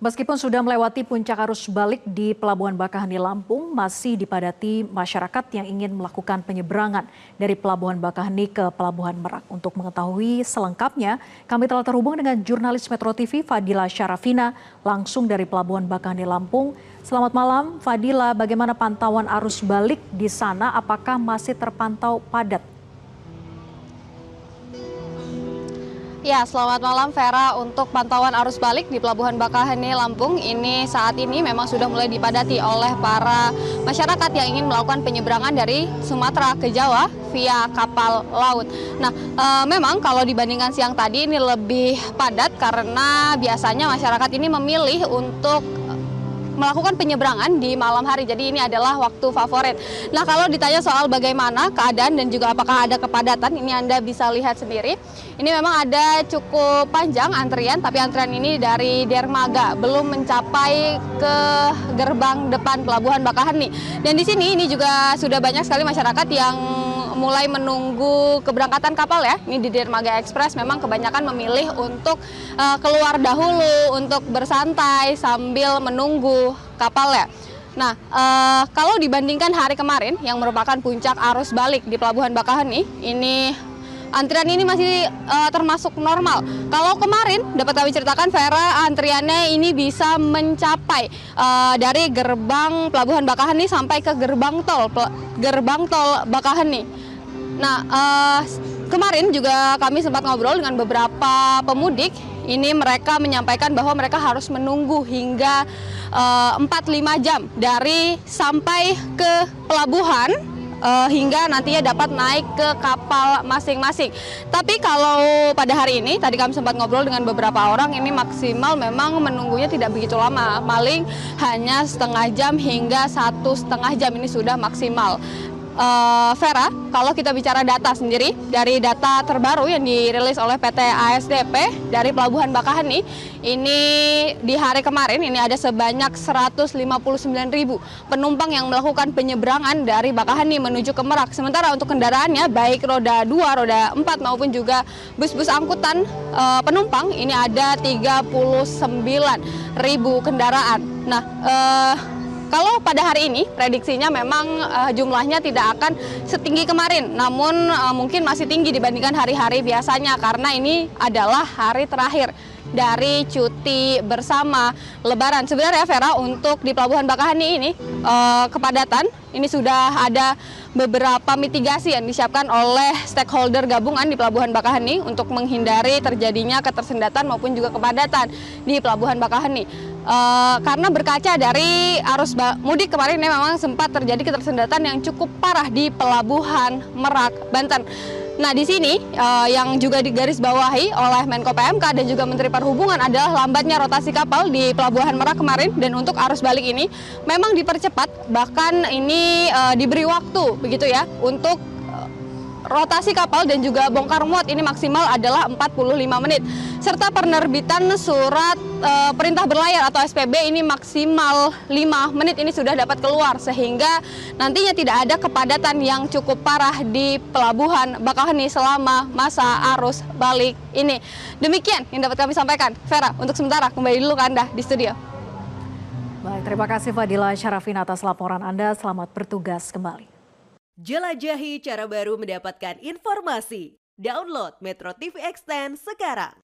Meskipun sudah melewati puncak arus balik di Pelabuhan Bakaheni Lampung, masih dipadati masyarakat yang ingin melakukan penyeberangan dari Pelabuhan Bakaheni ke Pelabuhan Merak. Untuk mengetahui selengkapnya, kami telah terhubung dengan jurnalis Metro TV Fadila Syarafina langsung dari Pelabuhan Bakaheni Lampung. Selamat malam, Fadila. Bagaimana pantauan arus balik di sana? Apakah masih terpantau padat? Ya, selamat malam Vera. Untuk pantauan arus balik di Pelabuhan Bakaheni Lampung ini saat ini memang sudah mulai dipadati oleh para masyarakat yang ingin melakukan penyeberangan dari Sumatera ke Jawa via kapal laut. Nah, memang kalau dibandingkan siang tadi ini lebih padat karena biasanya masyarakat ini memilih untuk melakukan penyeberangan di malam hari, jadi ini adalah waktu favorit. Nah, kalau ditanya soal bagaimana keadaan dan juga apakah ada kepadatan, ini Anda bisa lihat sendiri. Ini memang ada cukup panjang antrian, tapi antrian ini dari dermaga belum mencapai ke gerbang depan Pelabuhan Bakaheni. Dan di sini ini juga sudah banyak sekali masyarakat yang mulai menunggu keberangkatan kapal ya. Ini di Dermaga Express memang kebanyakan memilih untuk keluar dahulu untuk bersantai sambil menunggu kapal ya. Nah, kalau dibandingkan hari kemarin yang merupakan puncak arus balik di Pelabuhan Bakaheni, ini antrian ini masih termasuk normal. Kalau kemarin dapat kami ceritakan Vera, antriannya ini bisa mencapai dari gerbang Pelabuhan Bakaheni sampai ke gerbang tol Bakaheni. Nah, kemarin juga kami sempat ngobrol dengan beberapa pemudik. Ini mereka menyampaikan bahwa mereka harus menunggu hingga 4-5 jam dari sampai ke pelabuhan hingga nantinya dapat naik ke kapal masing-masing. Tapi kalau pada hari ini, tadi kami sempat ngobrol dengan beberapa orang, ini maksimal memang menunggunya tidak begitu lama. Paling hanya setengah jam hingga 1,5 jam ini sudah maksimal. Vera, kalau kita bicara data sendiri, dari data terbaru yang dirilis oleh PT ASDP dari Pelabuhan Bakaheni, ini di hari kemarin ini ada sebanyak 159.000 penumpang yang melakukan penyeberangan dari Bakaheni menuju ke Merak. Sementara untuk kendaraannya, baik roda 2, roda 4 maupun juga bus-bus angkutan penumpang, ini ada 39.000 kendaraan. Nah, kalau pada hari ini prediksinya memang jumlahnya tidak akan setinggi kemarin, namun mungkin masih tinggi dibandingkan hari-hari biasanya karena ini adalah hari terakhir dari cuti bersama Lebaran. Sebenarnya Vera, untuk di Pelabuhan Bakaheni ini kepadatan ini sudah ada beberapa mitigasi yang disiapkan oleh stakeholder gabungan di Pelabuhan Bakaheni untuk menghindari terjadinya ketersendatan maupun juga kepadatan di Pelabuhan Bakaheni. Karena berkaca dari arus mudik kemarin ini memang sempat terjadi ketersendatan yang cukup parah di Pelabuhan Merak, Banten. Nah, di sini yang juga digarisbawahi oleh Menko PMK dan juga Menteri Perhubungan adalah lambatnya rotasi kapal di Pelabuhan Merak kemarin, dan untuk arus balik ini memang dipercepat, bahkan ini diberi waktu begitu ya untuk rotasi kapal dan juga bongkar muat ini maksimal adalah 45 menit. Serta penerbitan surat perintah berlayar atau SPB ini maksimal 5 menit ini sudah dapat keluar, sehingga nantinya tidak ada kepadatan yang cukup parah di Pelabuhan Bakaheni selama masa arus balik ini. Demikian yang dapat kami sampaikan. Vera, untuk sementara kembali dulu ke Anda di studio. Baik, terima kasih Fadila Syarafina atas laporan Anda. Selamat bertugas kembali. Jelajahi cara baru mendapatkan informasi. Download Metro TV Extend sekarang.